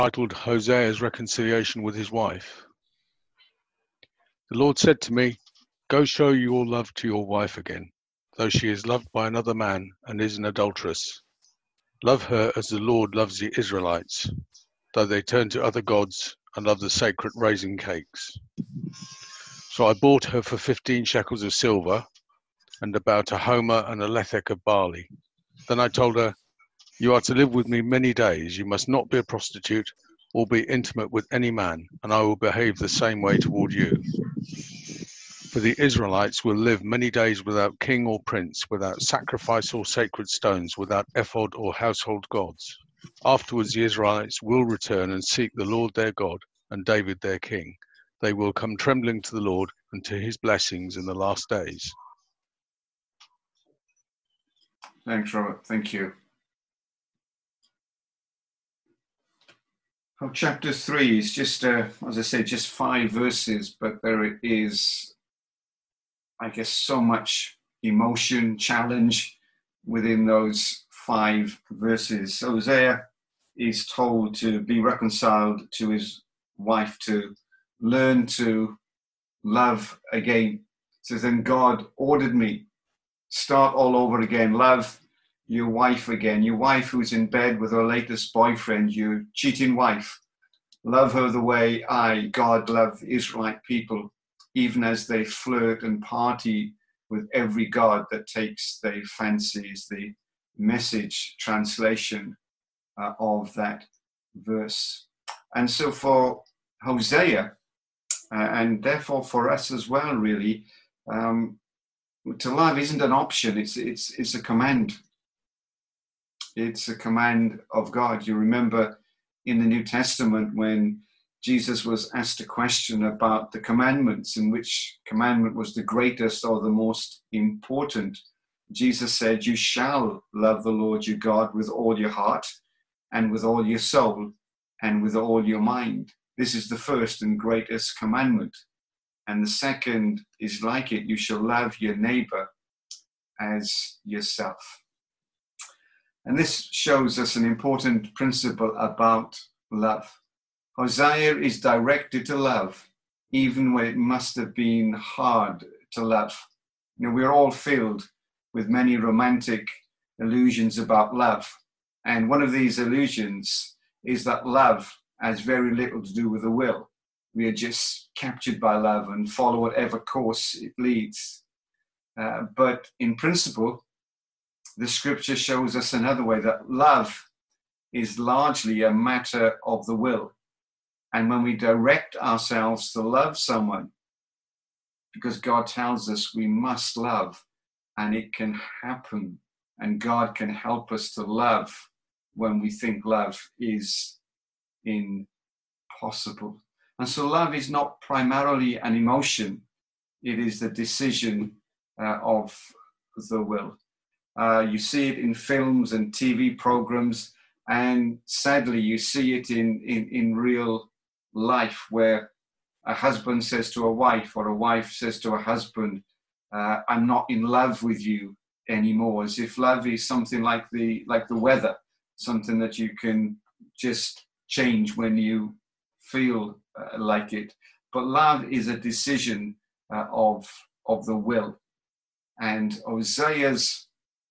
titled Hosea's Reconciliation with His Wife. The Lord said to me, "Go show your love to your wife again, though she is loved by another man and is an adulteress. Love her as the Lord loves the Israelites, though they turn to other gods and love the sacred raisin cakes." So I bought her for 15 shekels of silver and about a homer and a lethek of barley. Then I told her, "You are to live with me many days. You must not be a prostitute or be intimate with any man, and I will behave the same way toward you. For the Israelites will live many days without king or prince, without sacrifice or sacred stones, without ephod or household gods. Afterwards the Israelites will return and seek the Lord their God and David their king. They will come trembling to the Lord and to his blessings in the last days." Thanks, Robert. Thank you. Well, chapter 3 is just, as I said, just 5 verses, but there is, I guess, so much emotion, challenge within those 5 verses. So Hosea is told to be reconciled to his wife, to learn to love again. It says, "Then God ordered me, start all over again, love your wife again, your wife who's in bed with her latest boyfriend, your cheating wife. Love her the way I, God, love the Israelite people, even as they flirt and party with every god that takes their fancies." The Message translation of that verse. And so for Hosea, and therefore for us as well, really, to love isn't an option, it's a command. It's a command of God. You remember in the New Testament when Jesus was asked a question about the commandments and which commandment was the greatest or the most important. Jesus said, "You shall love the Lord your God with all your heart and with all your soul and with all your mind. This is the first and greatest commandment. And the second is like it, you shall love your neighbor as yourself." And this shows us an important principle about love. Hosea is directed to love, even when it must have been hard to love. You know, we're all filled with many romantic illusions about love. And one of these illusions is that love has very little to do with the will. We are just captured by love and follow whatever course it leads. But in principle, the scripture shows us another way, that love is largely a matter of the will. And when we direct ourselves to love someone, because God tells us we must love, and it can happen, and God can help us to love when we think love is impossible. And so love is not primarily an emotion, it is the decision of the will. You see it in films and TV programs, and sadly you see it in real life, where a husband says to a wife, or a wife says to a husband, "I'm not in love with you anymore," as if love is something like the weather, something that you can just change when you feel like it. But love is a decision of the will. And Hosea's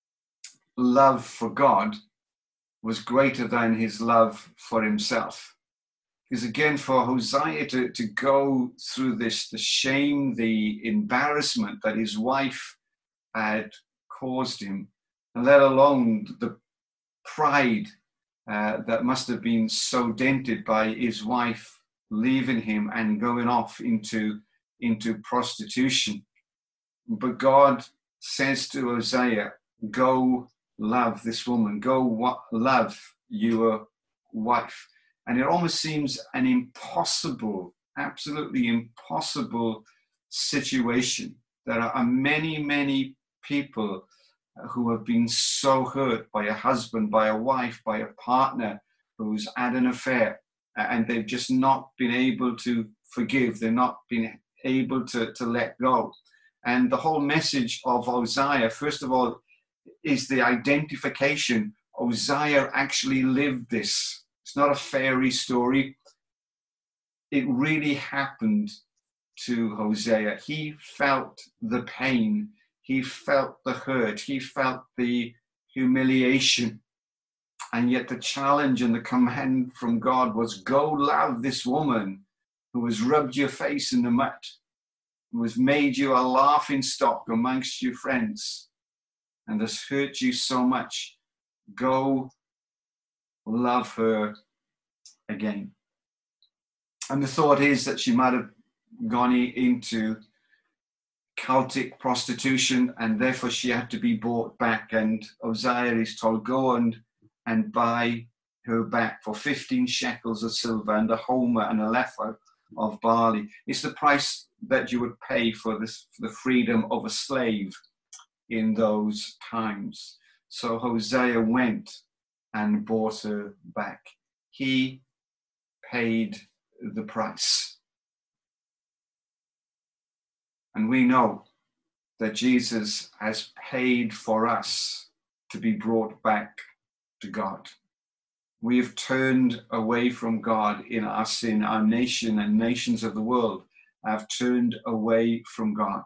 love for God was greater than his love for himself. Because again, for Hosea to go through this, the shame, the embarrassment that his wife had caused him, and let alone the pride that must have been so dented by his wife leaving him and going off into prostitution. But God says to Hosea, "Go love this woman, go love your wife." And it almost seems an impossible, absolutely impossible situation. There are many, many people who have been so hurt by a husband, by a wife, by a partner who's had an affair, and they've just not been able to forgive. They've not been able to let go. And the whole message of Hosea, first of all, is the identification. Hosea actually lived this It's not a fairy story. It really happened to Hosea. He felt the pain. He felt the hurt. He felt the humiliation. And yet the challenge and the command from God was, go love this woman who has rubbed your face in the mud, who has made you a laughing stock amongst your friends and has hurt you so much. Go love her again. And the thought is that she might have gone into cultic prostitution, and therefore she had to be bought back. And Hosea is told, go and buy her back for 15 shekels of silver and a homer and a lethah of barley. It's the price that you would pay for this, for the freedom of a slave in those times. So Hosea went and bought her back. He paid the price. And we know that Jesus has paid for us to be brought back to God. We have turned away from God in our sin. Our nation and nations of the world have turned away from God.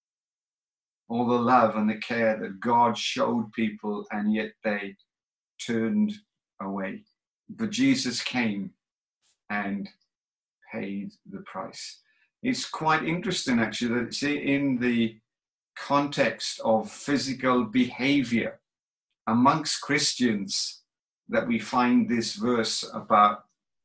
All the love and the care that God showed people, and yet they turned away. But Jesus came and paid the price. It's quite interesting, actually, that it's in the context of physical behavior amongst Christians that we find this verse about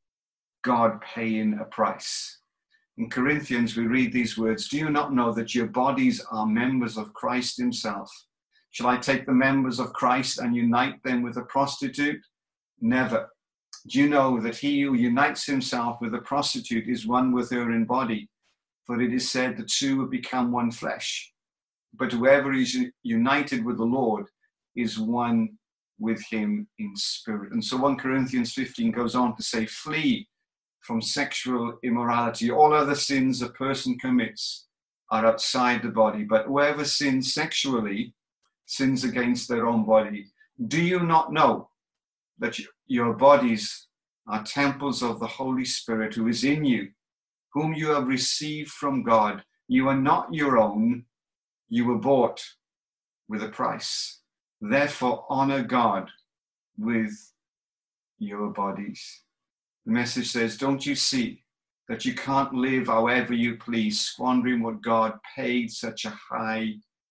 God paying a price. In Corinthians, we read these words, do you not know that your bodies are members of Christ himself? Shall I take the members of Christ and unite them with a prostitute? Never. Do you know that he who unites himself with a prostitute is one with her in body? For it is said the two will become one flesh. But whoever is united with the Lord is one with him in spirit. And so 1 Corinthians 15 goes on to say, flee from sexual immorality. All other sins a person commits are outside the body, but whoever sins sexually sins against their own body. Do you not know that your bodies are temples of the Holy Spirit who is in you, whom you have received from God? You are not your own. You were bought with a price. Therefore, honor God with your bodies. The message says, don't you see that you can't live however you please, squandering what God paid such a high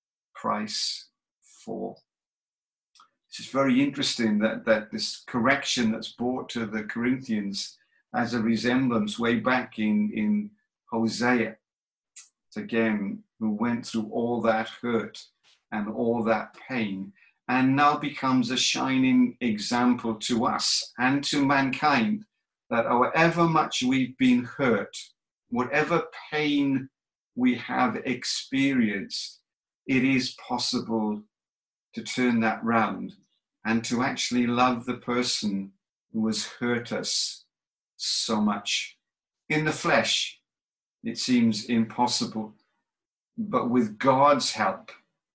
price for? It's very interesting that this correction that's brought to the Corinthians as a resemblance way back in Hosea, again, who went through all that hurt and all that pain, and now becomes a shining example to us and to mankind, that however much we've been hurt, whatever pain we have experienced, it is possible to turn that round and to actually love the person who has hurt us so much. In the flesh, it seems impossible, but with God's help,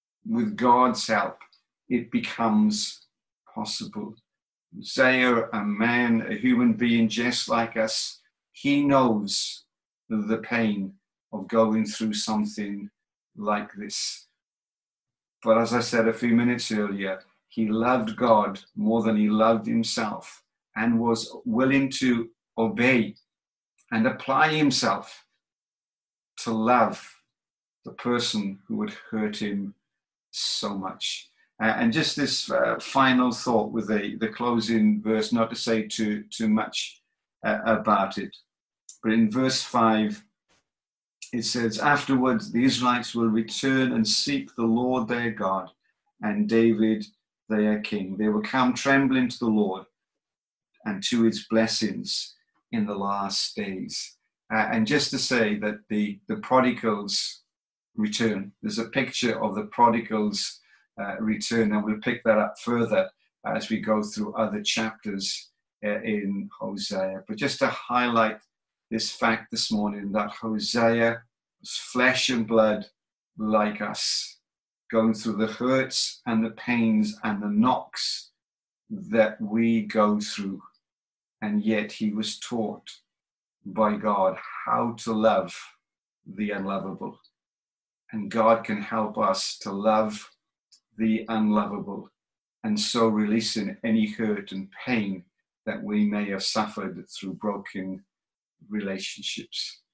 it becomes possible. Hosea, a man, a human being just like us, he knows the pain of going through something like this. But as I said a few minutes earlier, he loved God more than he loved himself and was willing to obey and apply himself to love the person who would hurt him so much. And just this final thought with the closing verse, not to say too much about it. But in verse 5, it says, afterwards the Israelites will return and seek the Lord their God and David their king. They will come trembling to the Lord and to his blessings in the last days. And just to say that the prodigals return. There's a picture of the prodigals return, and we'll pick that up further as we go through other chapters in Hosea. But just to highlight this fact this morning, that Hosea was flesh and blood like us, going through the hurts and the pains and the knocks that we go through. and yet he was taught by God how to love the unlovable. And God can help us to love the unlovable, and so releasing any hurt and pain that we may have suffered through broken relationships.